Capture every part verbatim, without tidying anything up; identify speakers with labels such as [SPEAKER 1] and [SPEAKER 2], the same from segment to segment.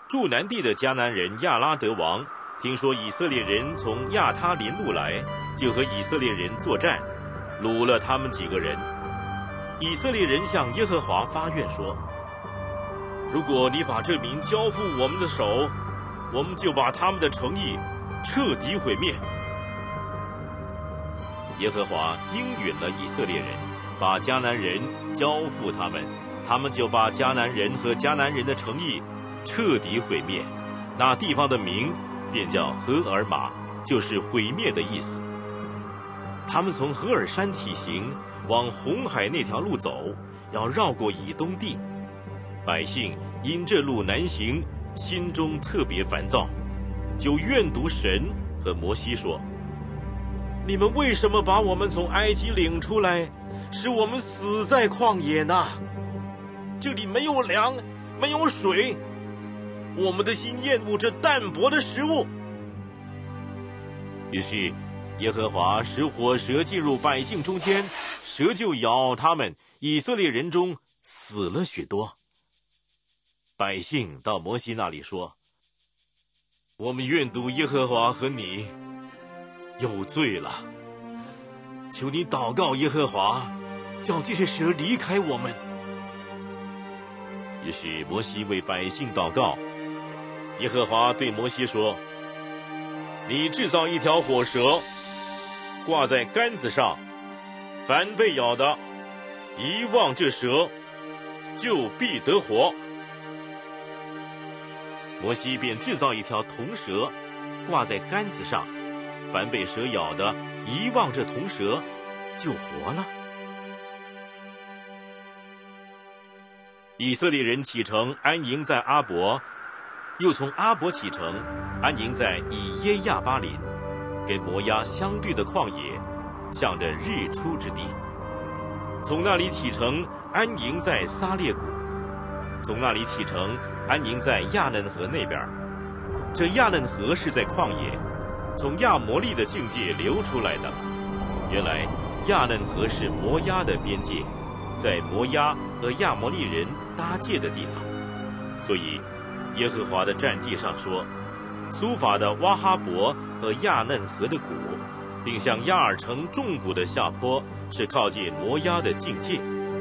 [SPEAKER 1] 住南地的迦南人亚拉德王听说以色列人从亚他林路来，就和以色列人作战，掳了他们几个人。以色列人向耶和华发愿说：如果你把这民交付我们的手，我们就把他们的城邑彻底毁灭。耶和华应允了以色列人，把迦南人交付他们，他们就把迦南人和迦南人的城邑彻底毁灭。那地方的名便叫何尔玛，就是毁灭的意思。他们从何尔山起行，往红海那条路走，要绕过以东地。百姓因这路难行，心中特别烦躁，就怨毒神和摩西说：你们为什么把我们从埃及领出来，使我们死在旷野呢？这里没有粮，没有水，我们的心厌恶这淡薄的食物。于是耶和华使火蛇进入百姓中间，蛇就咬他们，以色列人中死了许多。百姓到摩西那里说：我们怨毒耶和华和你，有罪了，求你祷告耶和华，叫这些蛇离开我们。于是摩西为百姓祷告，耶和华对摩西说：你制造一条火蛇，挂在杆子上，凡被咬的，一望这蛇，就必得活。摩西便制造一条铜蛇，挂在杆子上，凡被蛇咬的，一望这铜蛇，就活了。以色列人启程安营在阿伯，又从阿伯启程安营在以耶亚巴林，跟摩押相对的旷野，向着日出之地。从那里启程安营在撒列谷，从那里启程安营在亚嫩河那边。这亚嫩河是在旷野，从亚摩利的境界流出来的。原来亚嫩河是摩押的边界，在摩押和亚摩利人搭界的地方。所以耶和华的战记上说，苏法的哇哈伯和亚嫩河的谷，并向亚尔城重谷的下坡，是靠近摩押的境界。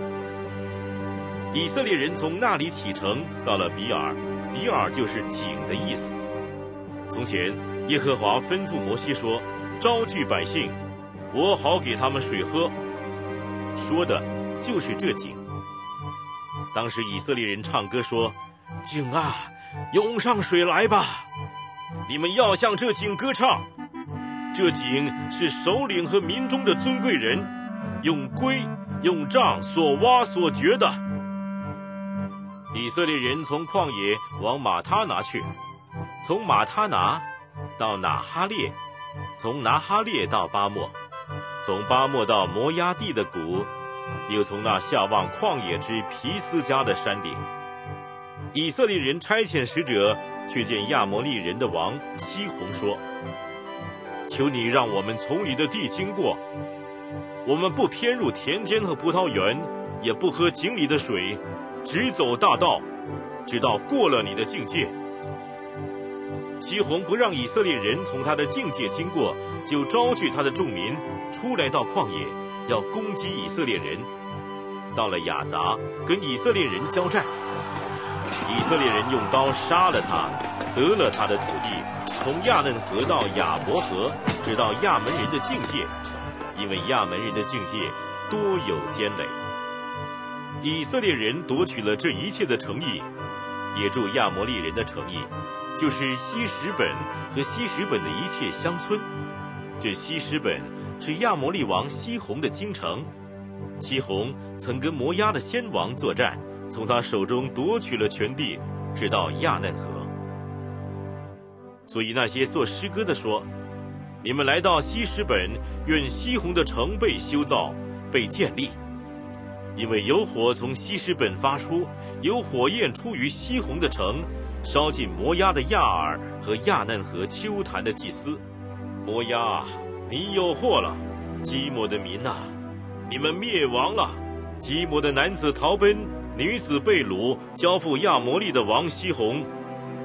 [SPEAKER 1] 以色列人从那里启程，到了比尔，比尔就是井的意思。从前耶和华吩咐摩西说：招聚百姓，我好给他们水喝。说的就是这井。当时以色列人唱歌说：井啊，涌上水来吧！你们要向这井歌唱。这井是首领和民中的尊贵人用龟用杖所挖所掘的。以色列人从旷野往马他拿去，从马他拿到拿哈列，从拿哈列到巴莫，从巴莫到摩押地的谷，又从那下望旷野之皮斯加的山顶。以色列人差遣使者去见亚摩利人的王西宏说：求你让我们从你的地经过，我们不偏入田间和葡萄园，也不喝井里的水，只走大道，直到过了你的境界。西宏不让以色列人从他的境界经过，就招聚他的众民出来到旷野，要攻击以色列人。到了雅杂，跟以色列人交战，以色列人用刀杀了他，得了他的土地，从亚嫩河到亚伯河，直到亚门人的境界，因为亚门人的境界多有坚垒。以色列人夺取了这一切的城邑，也住亚摩利人的城邑，就是西什本和西什本的一切乡村。这西什本是亚摩利王西宏的京城，西宏曾跟摩押的先王作战，从他手中夺取了全地，直到亚嫩河。所以那些做诗歌的说：你们来到西什本，愿西宏的城被修造，被建立。因为有火从西什本发出，有火焰出于西宏的城，烧尽摩押的亚尔和亚嫩河丘坛的祭司。摩押啊，你有祸了！基摩的民啊，你们灭亡了！基摩的男子逃奔，女子被掳，交付亚摩利的王西宏。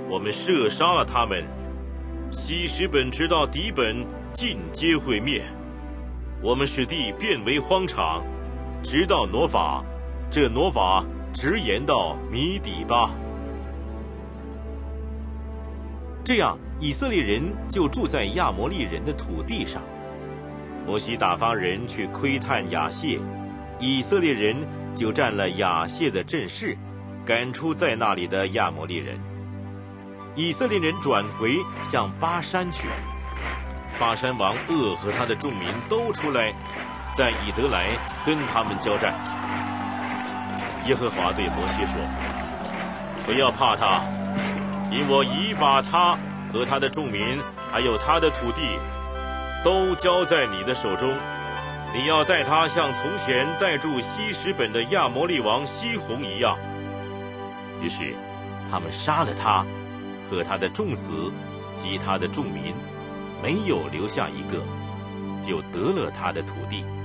[SPEAKER 1] 我们射杀了他们，西什本直到底本尽皆毁灭。我们使地变为荒场，直到挪法，这挪法直延到米底巴。这样，以色列人就住在亚摩利人的土地上。摩西打发人去窥探亚谢，以色列人就占了亚谢的阵势，赶出在那里的亚摩利人。以色列人转回向巴山去，巴山王噩和他的众民都出来，在以德来跟他们交战。耶和华对摩西说：不要怕他，因我已把他和他的众民还有他的土地都交在你的手中，你要带他像从前带住西什本的亚摩利王西宏一样。于是他们杀了他和他的众子及他的众民，没有留下一个，就得了他的土地。